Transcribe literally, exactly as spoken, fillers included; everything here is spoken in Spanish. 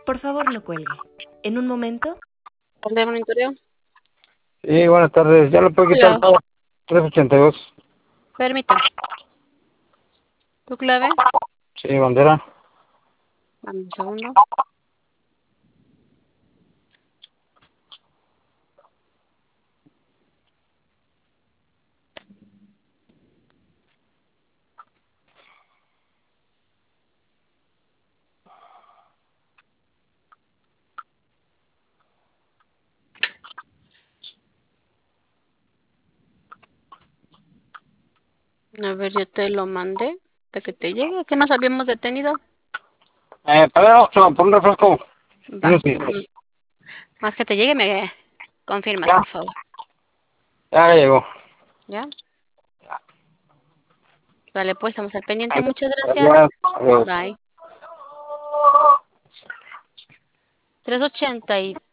Por favor, no cuelgue. En un momento. ¿De monitoreo? Sí, buenas tardes. Ya lo puedo quitar Hola. todo. trescientos ochenta y dos. Permítame. ¿Tu clave? Sí, bandera. Dame un segundo. A ver, yo te lo mandé para que te llegue. ¿Qué nos habíamos detenido? Eh, para ocho, por un refresco. Va. Unos Mm, días. Más que te llegue, me confirmas, Ya, por favor. ya llegó. ¿Ya? Vale, pues estamos al pendiente. Muchas gracias. Gracias. Adiós. Bye. trescientos ochenta y